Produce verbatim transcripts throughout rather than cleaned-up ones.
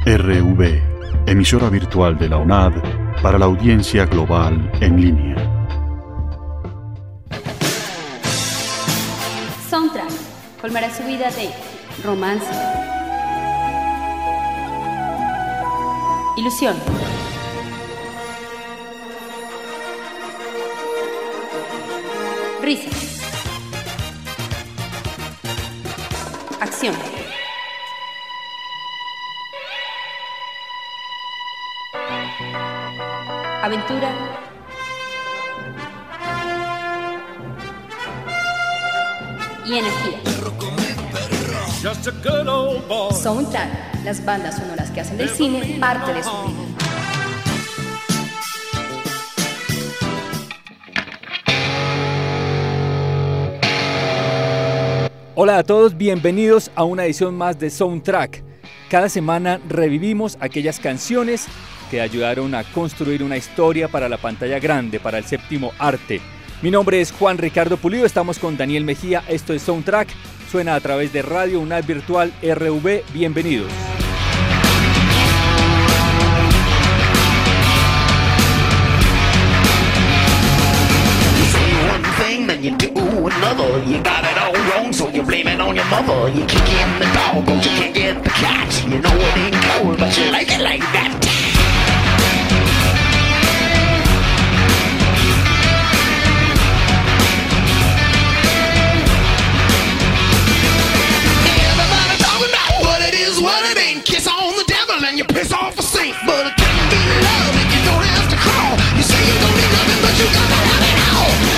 R V, emisora virtual de la UNAD para la audiencia global en línea. Soundtrack colmará su vida de romance, ilusión, risa, acción, aventura y energía. Soundtrack, las bandas sonoras que hacen del cine parte de su vida. Hola a todos, bienvenidos a una edición más de Soundtrack. Cada semana revivimos aquellas canciones que ayudaron a construir una historia para la pantalla grande, para el séptimo arte. Mi nombre es Juan Ricardo Pulido, estamos con Daniel Mejía, esto es Soundtrack, suena a través de Radio UNAD Virtual R V, bienvenidos. You do another, you got it all wrong, so you blame it on your mother. You kick in the dog, but you can't get the cat. You know it ain't cold, but you like it like that. Everybody talking about what it is, what it ain't. Kiss on the devil and you piss off a saint. But it can't be love if you don't have to crawl. You say you don't need nothing, but you gotta have it all.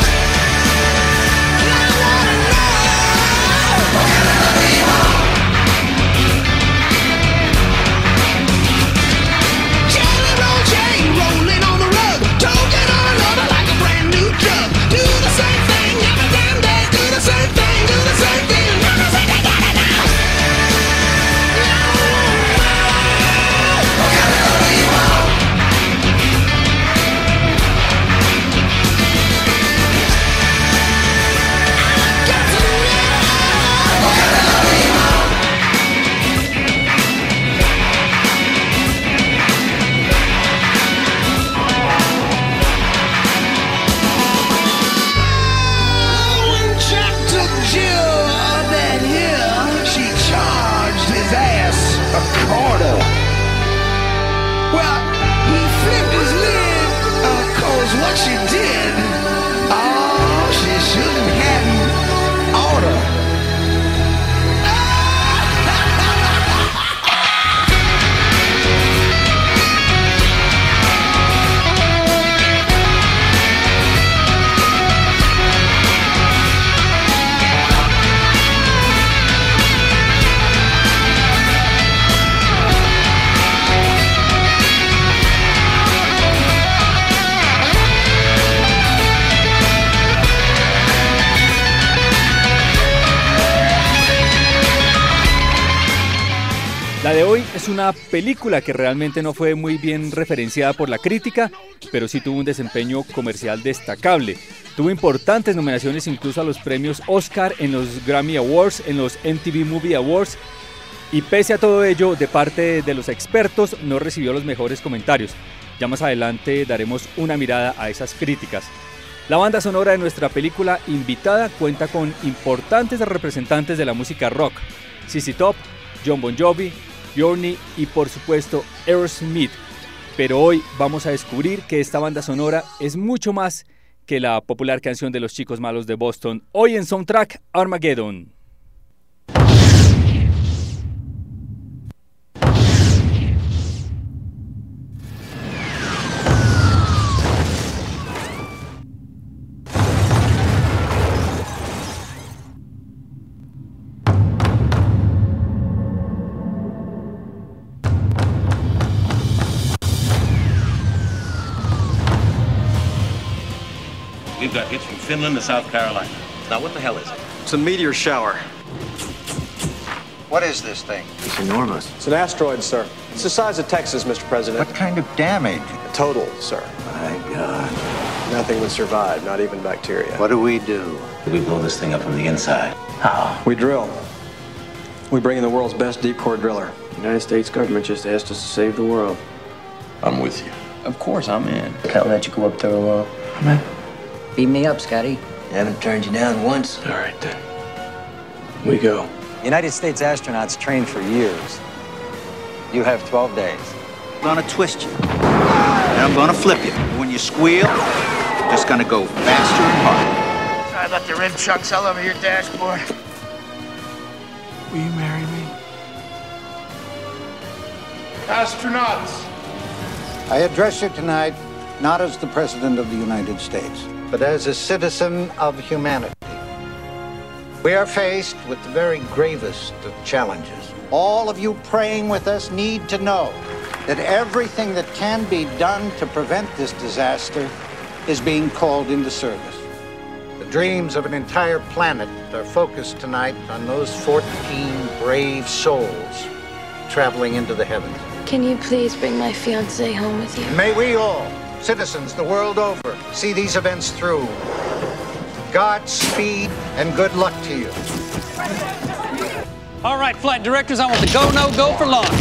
La de hoy es una película que realmente no fue muy bien referenciada por la crítica, pero sí tuvo un desempeño comercial destacable. Tuvo importantes nominaciones incluso a los premios Oscar, en los Grammy Awards, en los M T V Movie Awards, y pese a todo ello, de parte de los expertos, no recibió los mejores comentarios. Ya más adelante daremos una mirada a esas críticas. La banda sonora de nuestra película invitada cuenta con importantes representantes de la música rock: Z Z Top, Jon Bon Jovi, Journey y por supuesto Aerosmith. Pero hoy vamos a descubrir que esta banda sonora es mucho más que la popular canción de los Chicos Malos de Boston. Hoy en Soundtrack, Armageddon. We've got hits from Finland to South Carolina. Now, what the hell is it? It's a meteor shower. What is this thing? It's enormous. It's an asteroid, sir. It's the size of Texas, Mister President. What kind of damage? Total, sir. My God. Nothing would survive, not even bacteria. What do we do? We blow this thing up from the inside. How? We drill. We bring in the world's best deep core driller. The United States government just asked us to save the world. I'm with you. Of course I'm in. Can't let you go up there alone. I'm in. Beam me up, Scotty. I haven't turned you down once. All right, then. We go. United States astronauts train for years. You have twelve days. I'm gonna twist you. And I'm gonna flip you. When you squeal, you're just gonna go faster and harder. I left the rim chunks all over your dashboard. Will you marry me? Astronauts. I address you tonight not as the President of the United States, but as a citizen of humanity. We are faced with the very gravest of challenges. All of you praying with us need to know that everything that can be done to prevent this disaster is being called into service. The dreams of an entire planet are focused tonight on those fourteen brave souls traveling into the heavens. Can you please bring my fiancé home with you? And may we all, citizens the world over, see these events through. Godspeed and good luck to you. All right, flight directors, I want the go, no, go for launch.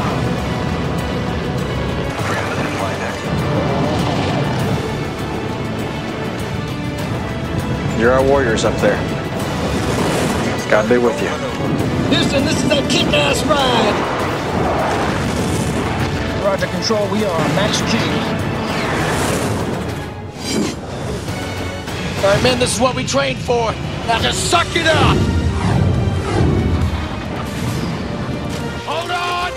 You're our warriors up there. God be with you. Houston, this is that kick-ass ride. Roger, control, we are on Max G. All right, men, this is what we trained for. Now just suck it up. Hold on.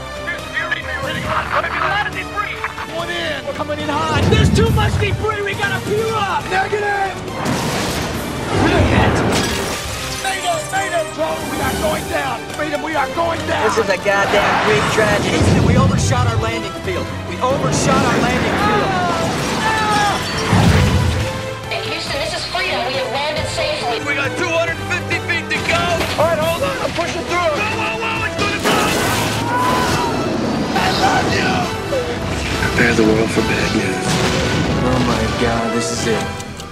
One in. We're coming in hot. There's too much debris. We gotta peel up. Negative. Brilliant. Mayday, mayday, drone. We are going down. Freedom, we are going down. This is a goddamn Greek tragedy. Houston, we overshot our landing field. We overshot our landing field. Hey, Houston, this is Freedom. We have landed safely. We got two hundred fifty feet to go. All right, hold on. I'm pushing through. Whoa, whoa, whoa, it's gonna go. I love you. Prepare the world for bad news. Oh my God, this is it.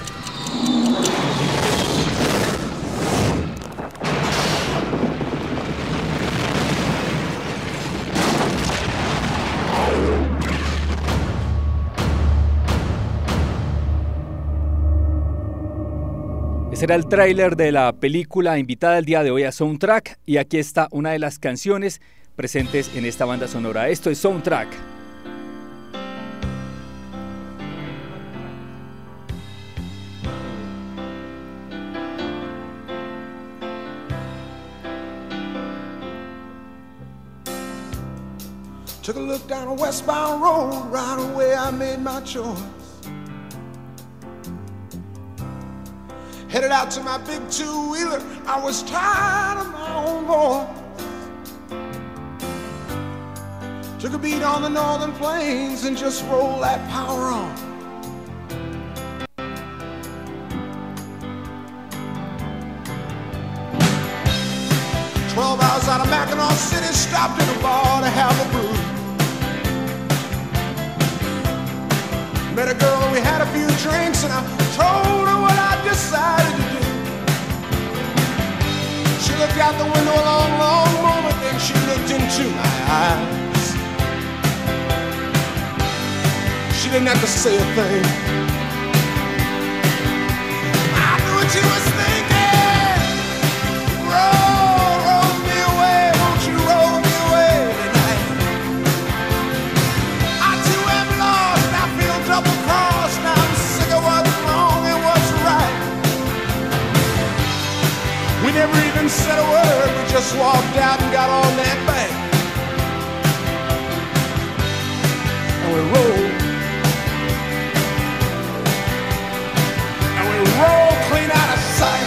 Ese era el tráiler de la película invitada el día de hoy a Soundtrack, y aquí está una de las canciones presentes en esta banda sonora. Esto es Soundtrack. Took a look down a westbound road. Right away I made my choice. Headed out to my big two-wheeler. I was tired of my own voice. Took a beat on the northern plains and just rolled that power on. Twelve hours out of Mackinac City, stopped in a bar to have a brew. Met a girl and we had a few drinks, and I told her what I decided to do. She looked out the window a long, long moment, then she looked into my eyes. She didn't have to say a thing. I knew what she was thinking. Roll, roll me away, won't you roll me away tonight? I too am lost, I feel double-crossed. Now I'm sick of what's wrong and what's right. We never even said a word, we just walked out and got on that bank. And we rolled. And we rolled clean out of sight.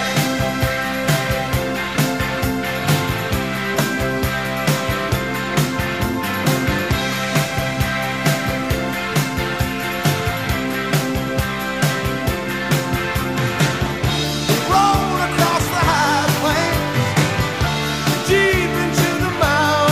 Rolled across the high plains, deep into the mountains.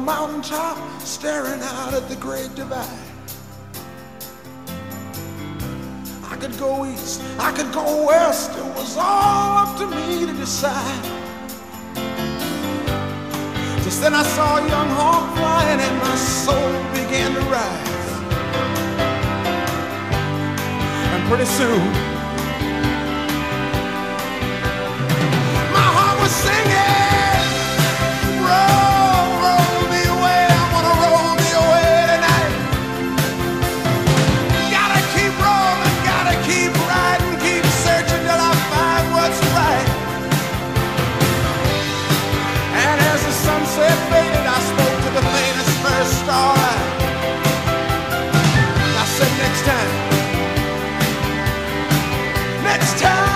mountaintop, staring out at the Great Divide. I could go east, I could go west, it was all up to me to decide. Just then I saw a young hawk flying and my soul began to rise. And pretty soon, my heart was singing, roll, roll me away, I wanna roll me away tonight. Gotta keep rolling, gotta keep riding, keep searching till I find what's right. And as the sunset faded, I spoke to the faintest first star. I said, next time, next time.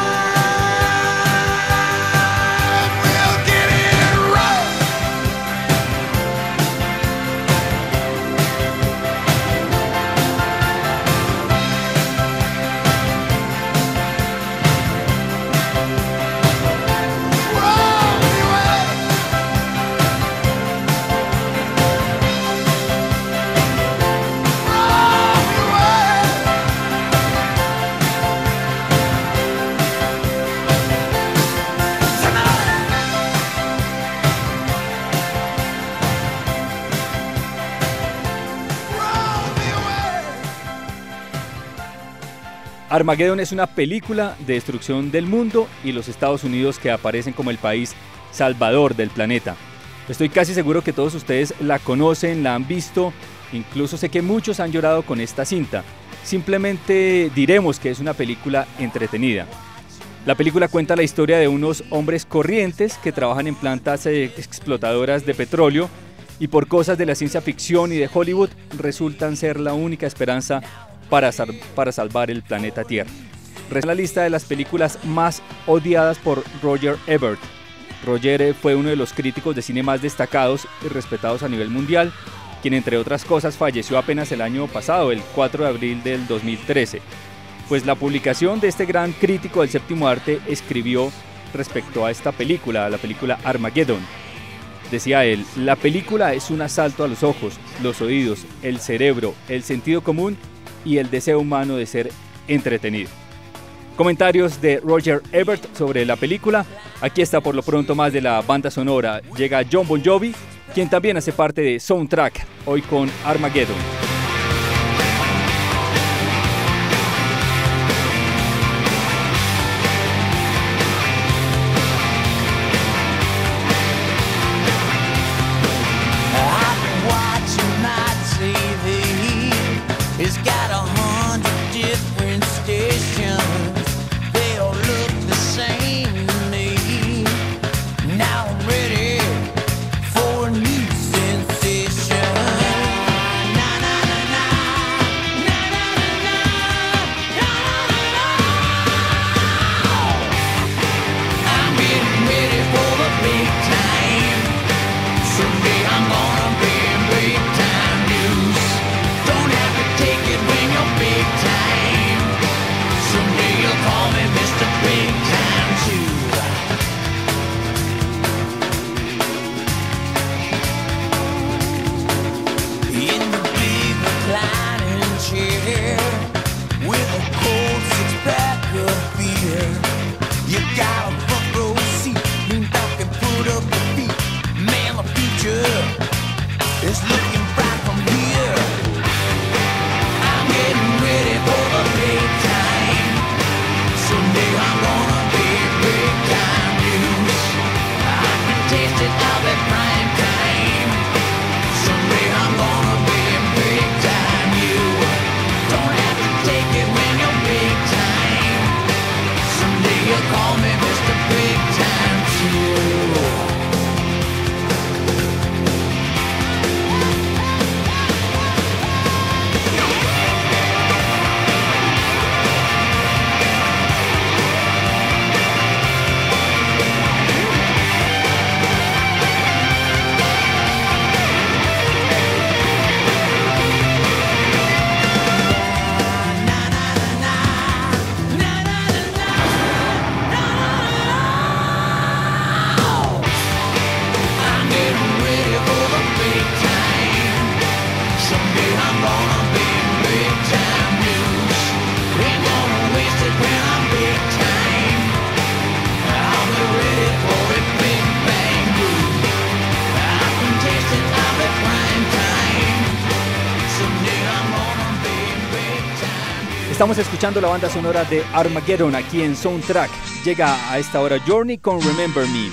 Armageddon es una película de destrucción del mundo y los Estados Unidos que aparecen como el país salvador del planeta. Estoy casi seguro que todos ustedes la conocen, la han visto, incluso sé que muchos han llorado con esta cinta. Simplemente diremos que es una película entretenida. La película cuenta la historia de unos hombres corrientes que trabajan en plantas explotadoras de petróleo y por cosas de la ciencia ficción y de Hollywood resultan ser la única esperanza Para, sal para salvar el planeta Tierra. Resta la lista de las películas más odiadas por Roger Ebert. Roger fue uno de los críticos de cine más destacados y respetados a nivel mundial, quien entre otras cosas falleció apenas el año pasado, el cuatro de abril del dos mil trece. Pues la publicación de este gran crítico del séptimo arte escribió respecto a esta película, a la película Armageddon. Decía él, la película es un asalto a los ojos, los oídos, el cerebro, el sentido común y el deseo humano de ser entretenido. Comentarios de Roger Ebert sobre la película. Aquí está por lo pronto más de la banda sonora. Llega Jon Bon Jovi, quien también hace parte de Soundtrack, hoy con Armageddon. Someday I'm gonna be in big time news. Don't have to take it. Estamos escuchando la banda sonora de Armageddon aquí en Soundtrack. Llega a esta hora Journey con Remember Me.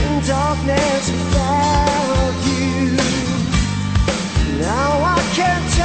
Darkness without you. Now I can't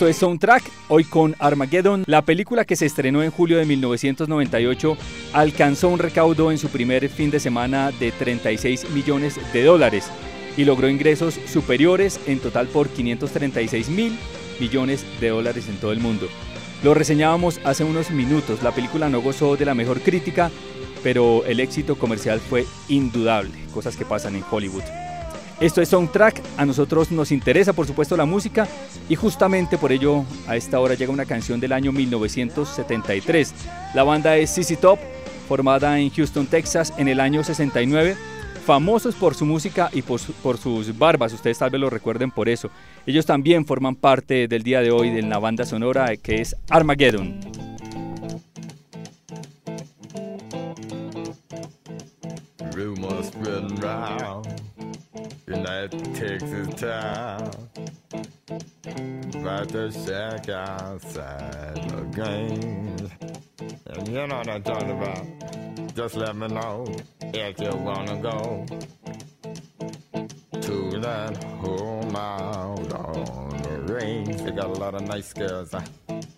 Esto es Soundtrack, hoy con Armageddon. La película, que se estrenó en julio de mil novecientos noventa y ocho, alcanzó un recaudo en su primer fin de semana de treinta y seis millones de dólares y logró ingresos superiores en total por quinientos treinta y seis mil millones de dólares en todo el mundo. Lo reseñábamos hace unos minutos. La película no gozó de la mejor crítica, pero el éxito comercial fue indudable, cosas que pasan en Hollywood. Esto es Soundtrack, a nosotros nos interesa por supuesto la música y justamente por ello a esta hora llega una canción del año mil novecientos setenta y tres. La banda es Z Z Top, formada en Houston, Texas en el año sesenta y nueve, famosos por su música y por, su, por sus barbas, ustedes tal vez lo recuerden por eso. Ellos también forman parte del día de hoy de la banda sonora que es Armageddon. Rumors spreading round in that Texas town, about the shack outside the game. And you know what I'm talking about. Just let me know if you wanna go to that home out on the range. They got a lot of nice girls. Huh?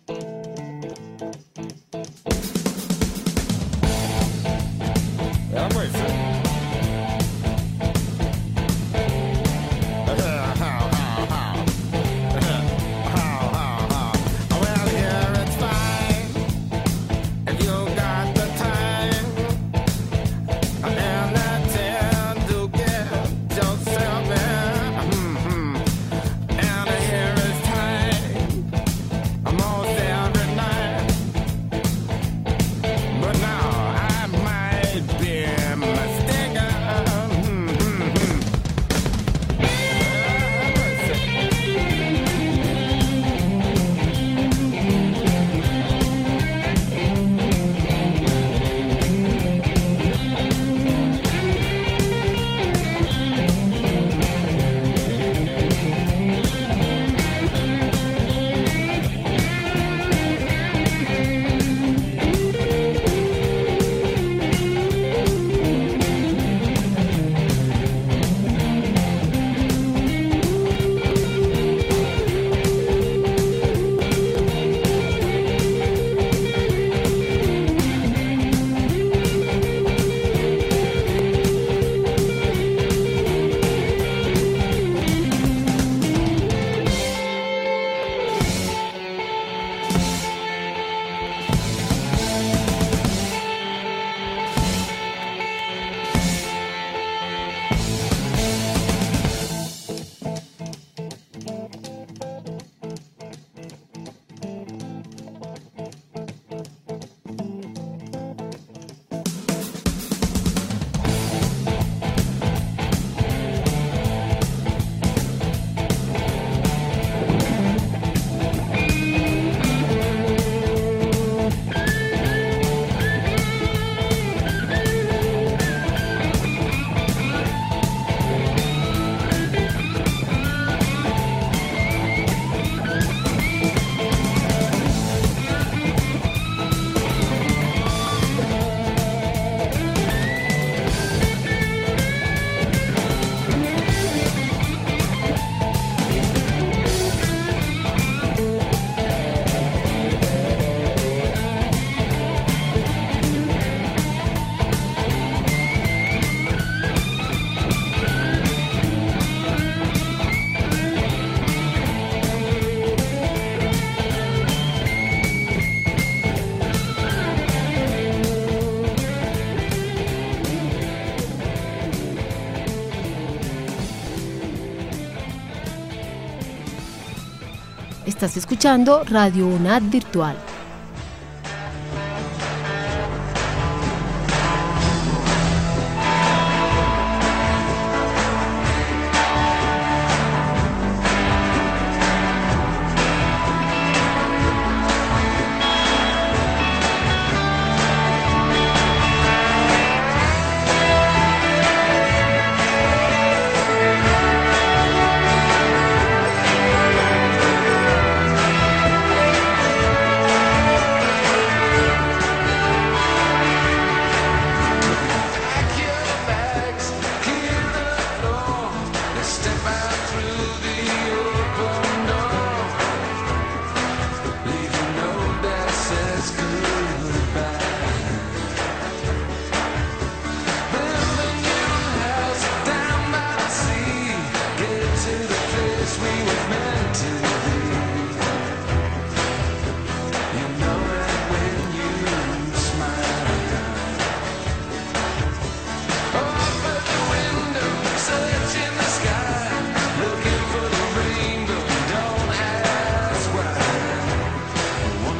I'm with you. Estás escuchando Radio UNAD Virtual.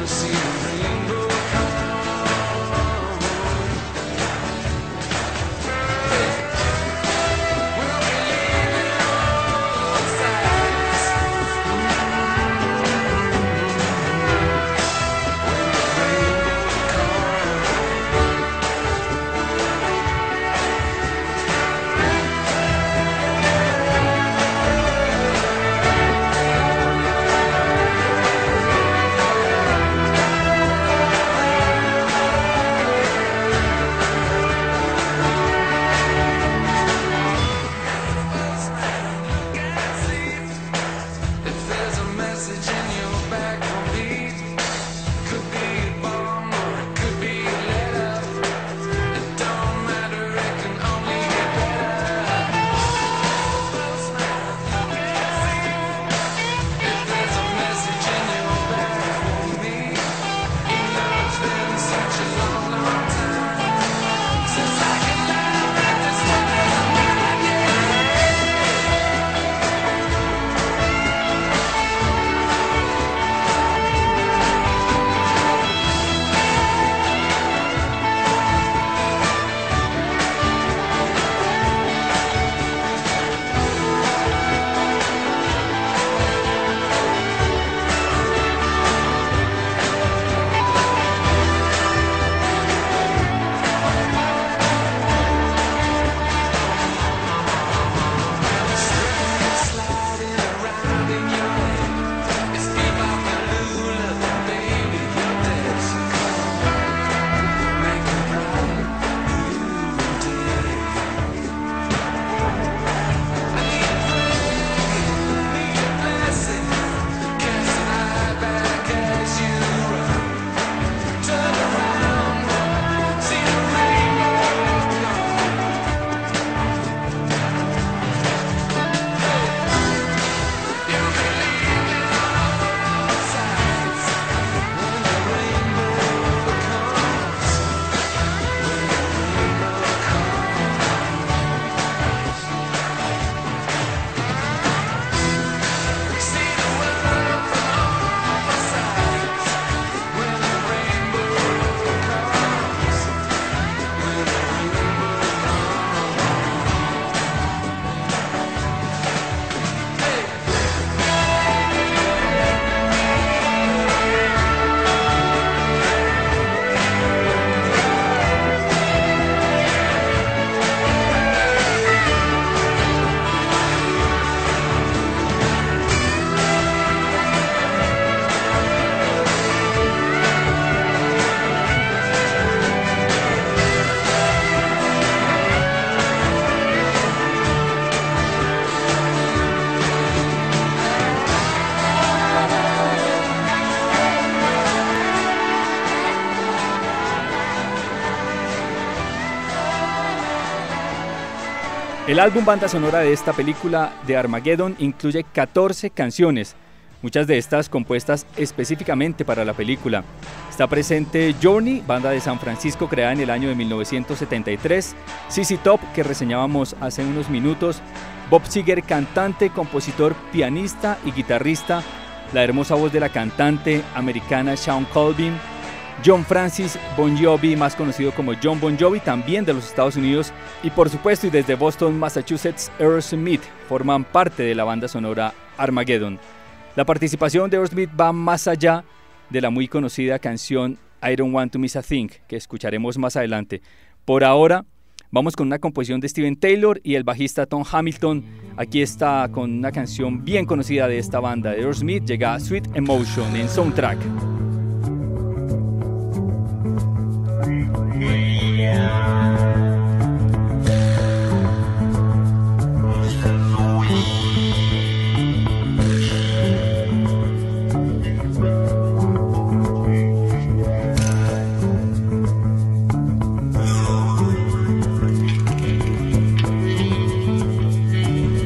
El álbum banda sonora de esta película de Armageddon incluye catorce canciones, muchas de estas compuestas específicamente para la película. Está presente Journey, banda de San Francisco creada en el año de mil novecientos setenta y tres, Z Z Top, que reseñábamos hace unos minutos, Bob Seger, cantante, compositor, pianista y guitarrista, la hermosa voz de la cantante americana Shawn Colvin, John Francis Bon Jovi, más conocido como John Bon Jovi, también de los Estados Unidos, y por supuesto y desde Boston, Massachusetts, Aerosmith forman parte de la banda sonora Armageddon. La participación de Aerosmith va más allá de la muy conocida canción I Don't Want to Miss a Thing, que escucharemos más adelante. Por ahora, vamos con una composición de Steven Taylor y el bajista Tom Hamilton. Aquí está con una canción bien conocida de esta banda de Aerosmith, llega Sweet Emotion en Soundtrack.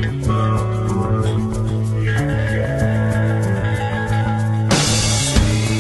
Sweet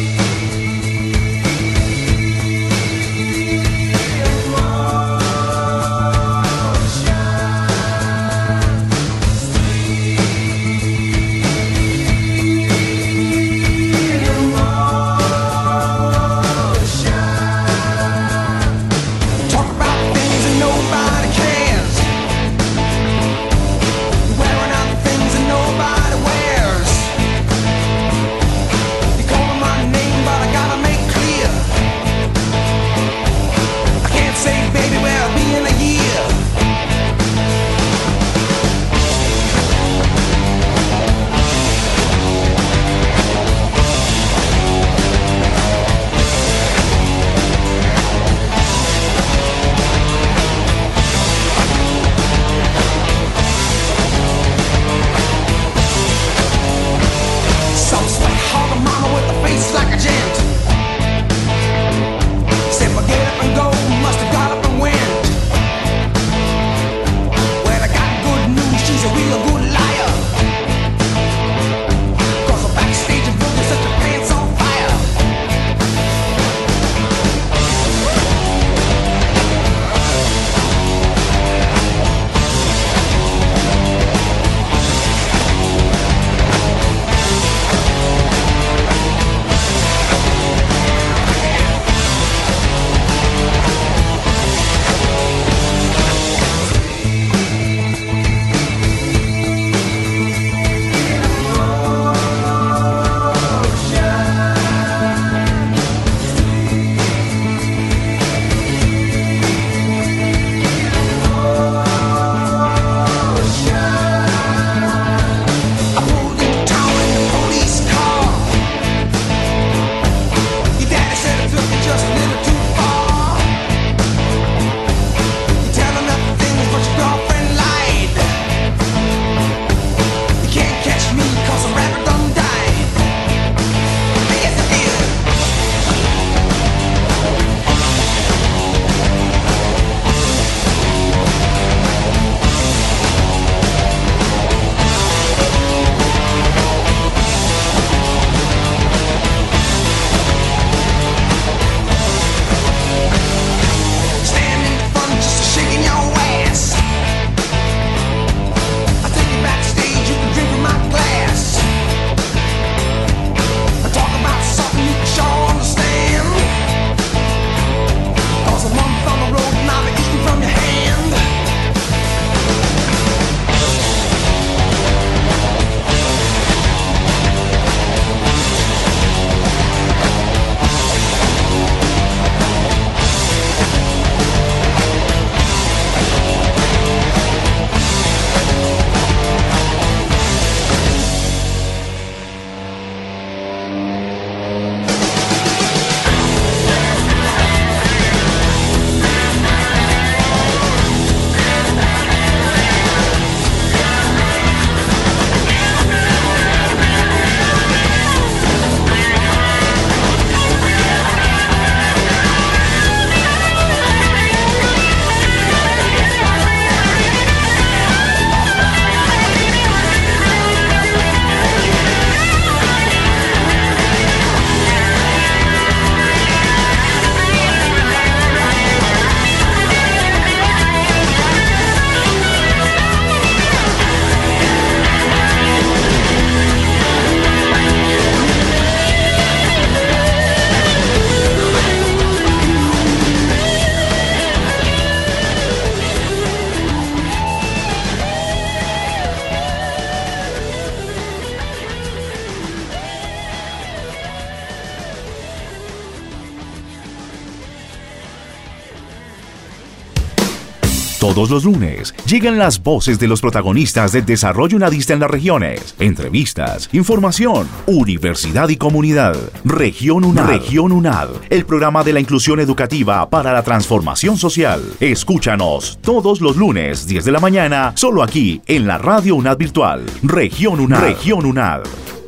Todos los lunes llegan las voces de los protagonistas del desarrollo unadista en las regiones. Entrevistas, información, universidad y comunidad. Región UNAD. Región UNAD, el programa de la inclusión educativa para la transformación social. Escúchanos todos los lunes, diez de la mañana, solo aquí en la Radio UNAD Virtual. Región UNAD. Región UNAD.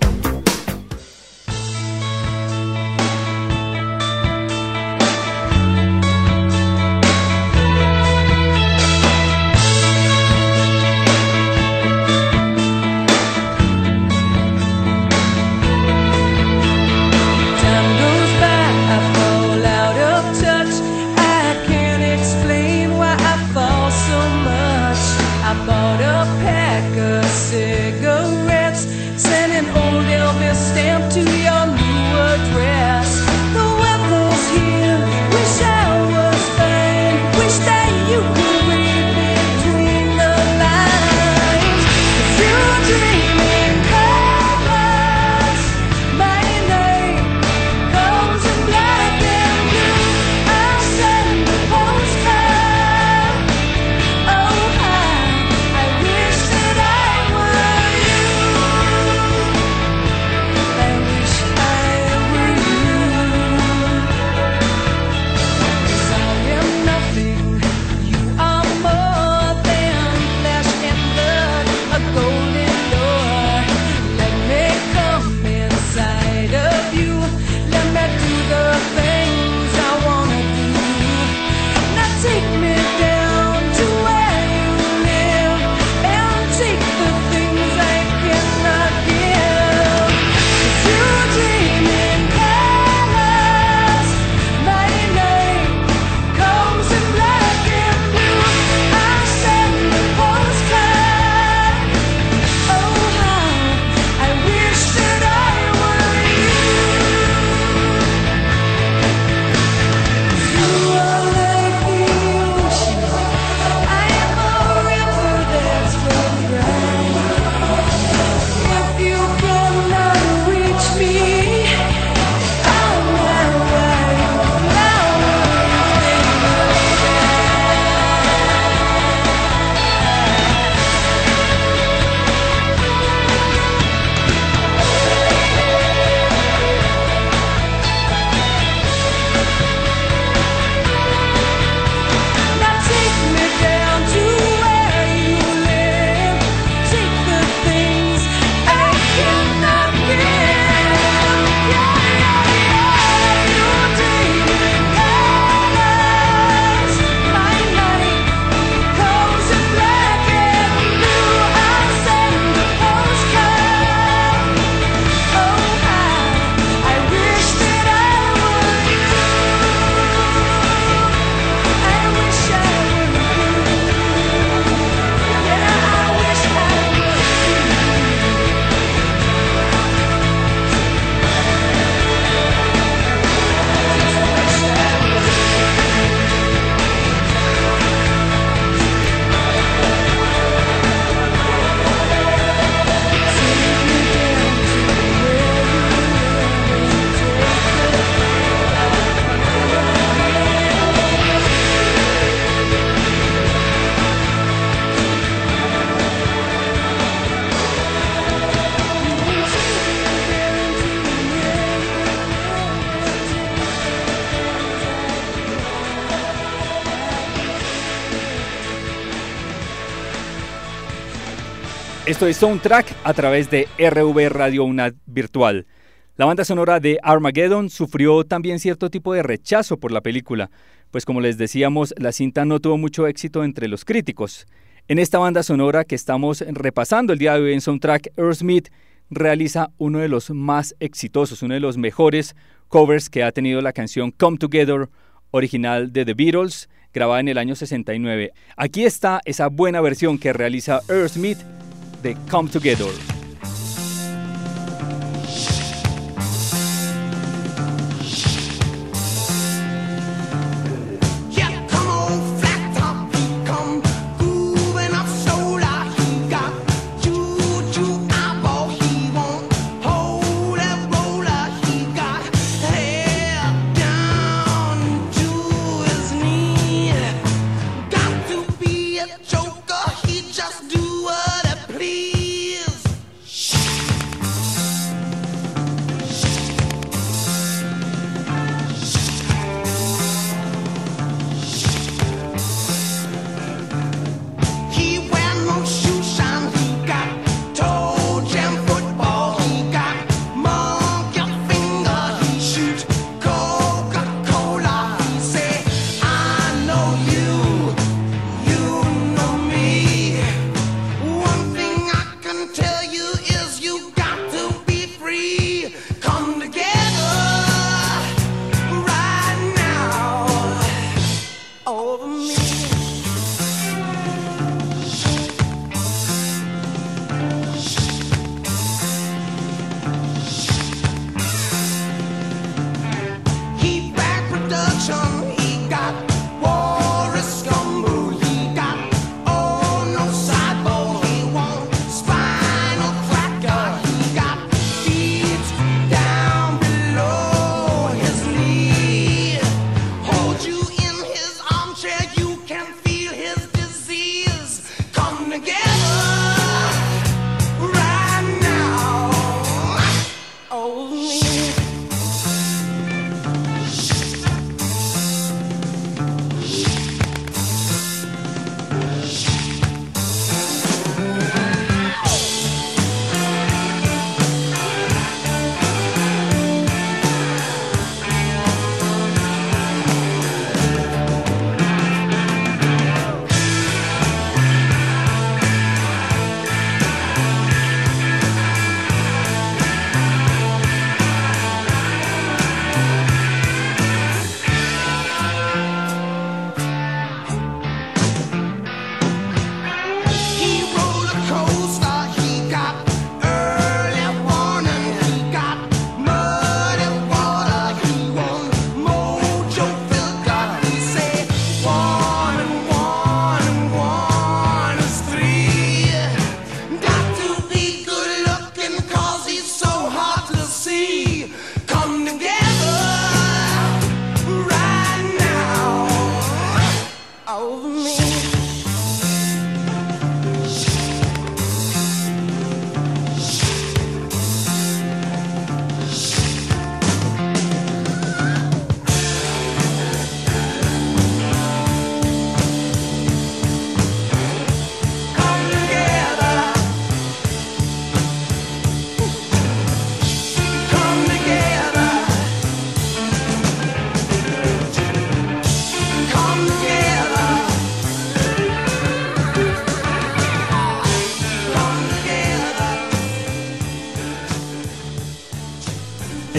Esto es Soundtrack a través de R V Radio UNAD Virtual. La banda sonora de Armageddon sufrió también cierto tipo de rechazo por la película, pues como les decíamos, la cinta no tuvo mucho éxito entre los críticos. En esta banda sonora que estamos repasando el día de hoy en Soundtrack, Aerosmith realiza uno de los más exitosos, uno de los mejores covers que ha tenido la canción Come Together, original de The Beatles, grabada en el año sesenta y nueve. Aquí está esa buena versión que realiza Aerosmith de Come Together. Be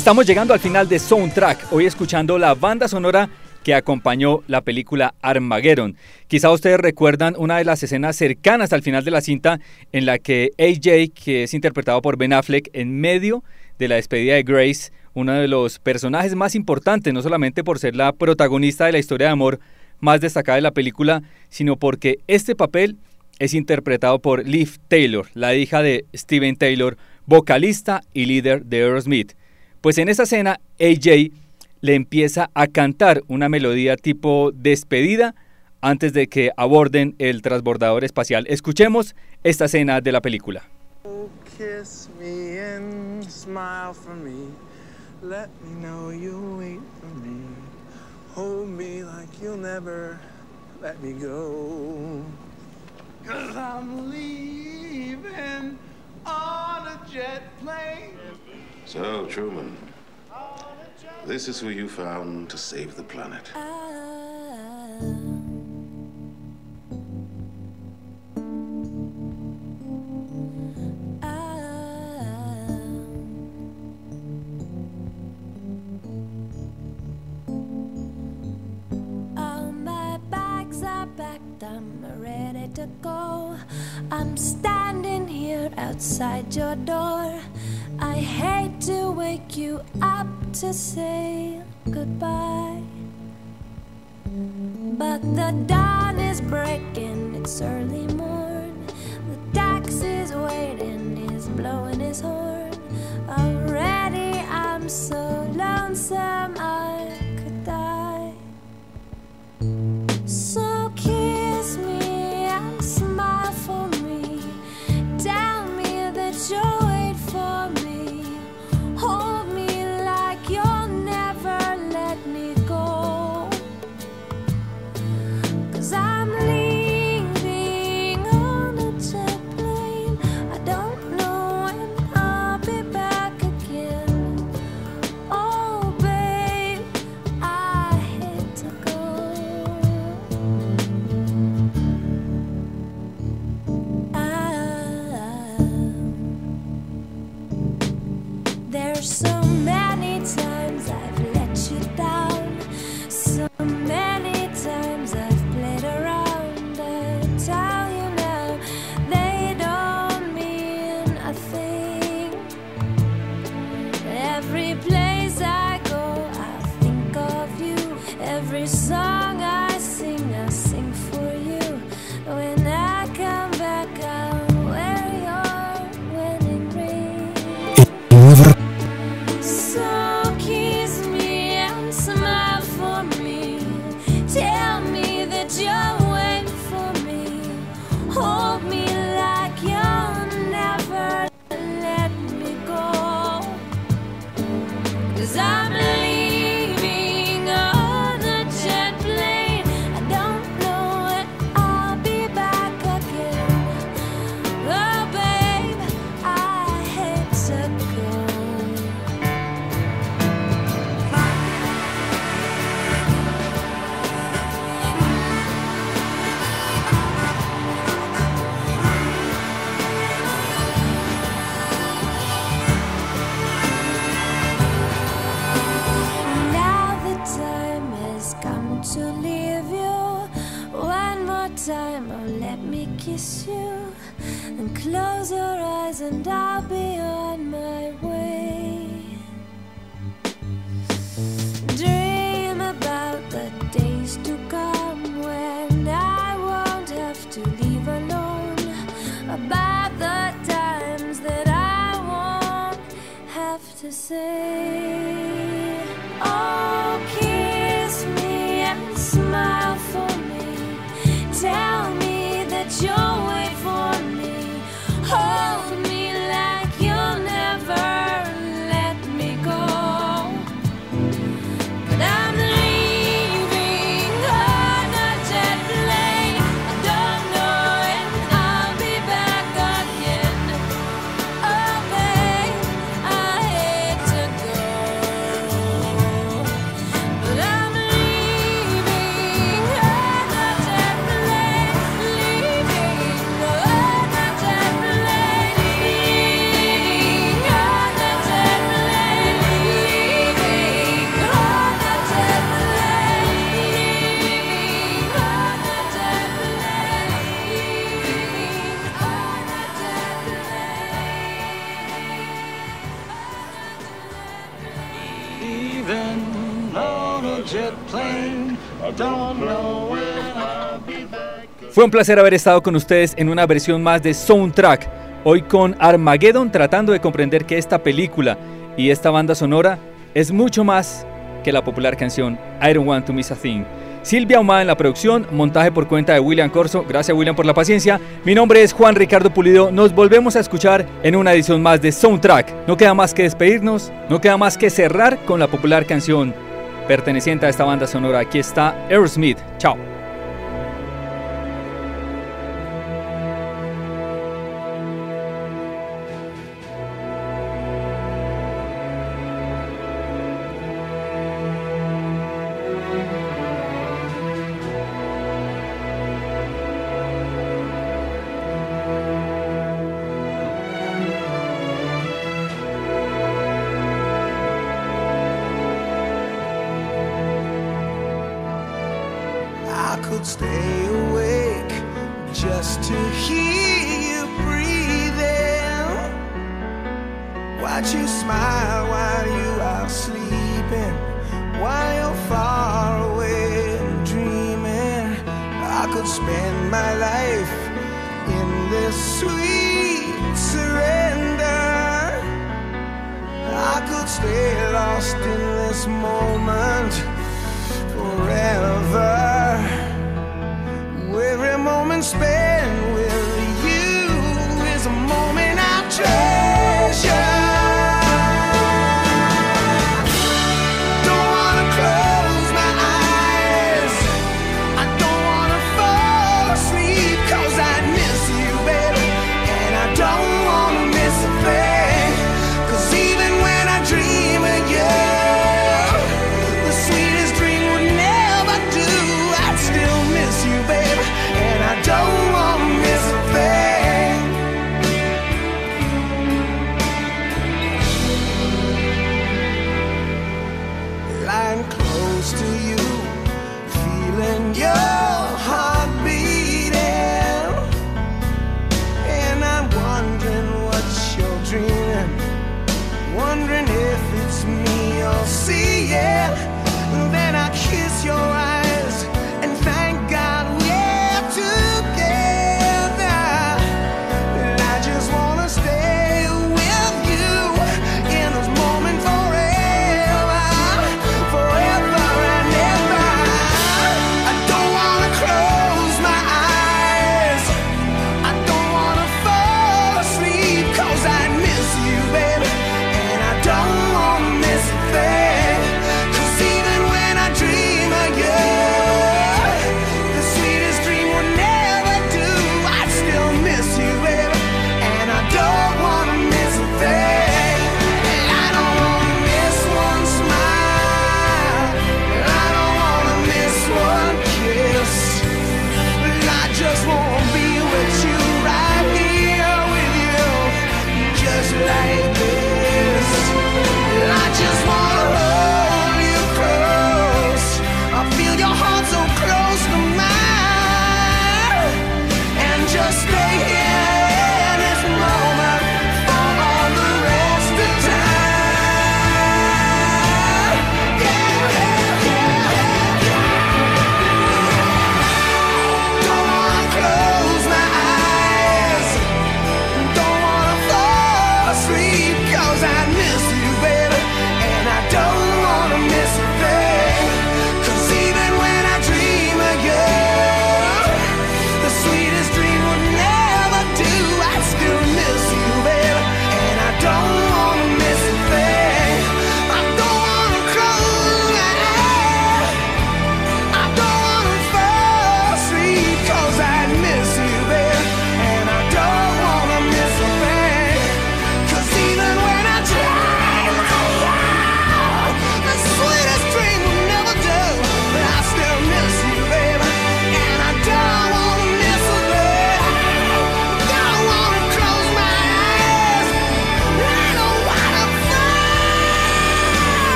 Estamos llegando al final de Soundtrack, hoy escuchando la banda sonora que acompañó la película Armageddon. Quizá ustedes recuerdan una de las escenas cercanas al final de la cinta en la que A J, que es interpretado por Ben Affleck, en medio de la despedida de Grace, uno de los personajes más importantes, no solamente por ser la protagonista de la historia de amor más destacada de la película, sino porque este papel es interpretado por Liv Taylor, la hija de Steven Taylor, vocalista y líder de Aerosmith. Pues en esa escena, A J le empieza a cantar una melodía tipo despedida antes de que aborden el transbordador espacial. Escuchemos esta escena de la película. Oh, kiss me and smile for me. Let me know you wait for me. Hold me like you'll never let me go. 'Cause I'm leaving on a jet plane. So, Truman, this is who you found to save the planet. All my bags are packed, I'm ready to go. I'm standing here outside your door. I hate to wake you up to say goodbye, but the dawn is breaking, it's early morn. The taxi's waiting, he's blowing his horn. Already I'm so lonesome I could die. So kiss me and smile for me. Tell me that you'll wait for me. Hold me like you'll never let me go. 'Cause I'm leaving on a jet plane. I don't know when I'll be back again. Oh babe, I hate to go. I, there's so many times I've let you down. So many times I've played around. I tell you now, they don't mean a thing. Every place I go, I think of you. Every song I sing, I sing for you. When I come back, I'll wear your wedding ring. So kiss me and smile for me. Tell me that you'll wait for me. Hold me like you'll never let me go. 'Cause I'm leaving on a jet plane. I don't know when I'll be back again. Oh babe, I hate to go. Now the time has come to leave you. One more time, oh let me kiss you. And close your eyes and I'll be on my way. Dream about the days to come when I won't have to leave alone. About the times that I won't have to say. Oh, kiss me and smile for me. Tell me that you'll wait for me. Hold me like you'll never let me go. But I'm leaving on a jet plane. I don't know when I'll be back again. Oh babe, I hate to go. jet plane. Don't know when I'll be back. Fue un placer haber estado con ustedes en una versión más de Soundtrack. Hoy con Armageddon, tratando de comprender que esta película y esta banda sonora es mucho más que la popular canción I Don't Want to Miss a Thing. Silvia Ahumada en la producción, montaje por cuenta de William Corso. Gracias, William, por la paciencia. Mi nombre es Juan Ricardo Pulido. Nos volvemos a escuchar en una edición más de Soundtrack. No queda más que despedirnos, no queda más que cerrar con la popular canción perteneciente a esta banda sonora. Aquí está Aerosmith. Chao. Stay awake just to hear you breathing. Watch you smile while you are sleeping, while you're far away and dreaming. I could spend my life in this sweet surrender. I could stay lost in this moment forever. Every moment spent with you is a moment I treasure. Don't wanna close my eyes, I don't wanna fall asleep, 'cause I miss you, baby, and I don't wanna miss a thing. 'Cause even when I dream of you, the sweetest dream would never do. I'd still miss you, baby, and I don't want to miss a thing. Lying close to you, feeling your heart beating, and I'm wondering what you're dreaming, wondering if it's me you're seeing. And then I kiss your eyes and thank God we're together. And I just wanna stay with you in this moment forever, forever and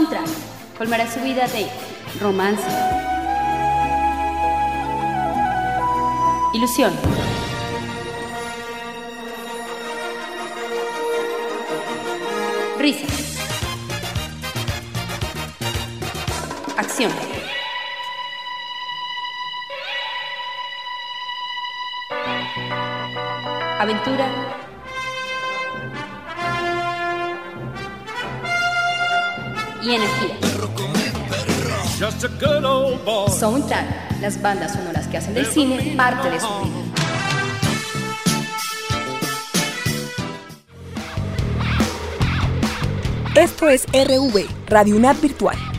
Soundtrack colmará su vida de romance, ilusión, risa, acción, aventura y energía. Soundtrack, las bandas sonoras que hacen del cine parte de su vida. Esto es R V, Radio UNAD Virtual.